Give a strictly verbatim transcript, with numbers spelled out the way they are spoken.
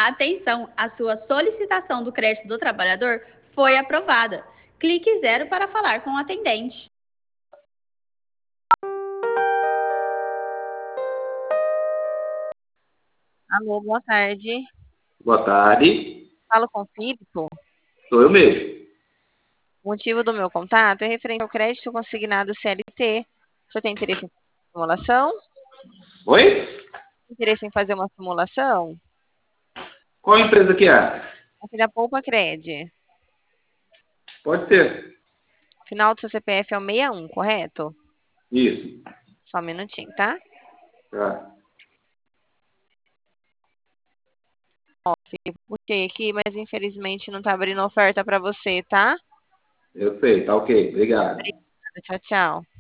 Atenção, a sua solicitação do crédito do trabalhador foi aprovada. Clique zero para falar com o atendente. Alô, boa tarde. Boa tarde. Falo com o Filipe. Sou eu mesmo. O motivo do meu contato é referente ao crédito consignado C L T. O senhor tem interesse em fazer uma simulação? Oi? Tem interesse em fazer uma simulação? Qual empresa que é? Aqui da Poupa Cred. Pode ser. O final do seu C P F é o sessenta e um, correto? Isso. Só um minutinho, tá? Tá. Ó, Filipe, puxei aqui, mas infelizmente não tá abrindo oferta para você, tá? Eu sei, tá ok. Obrigado. Obrigada, tchau, tchau.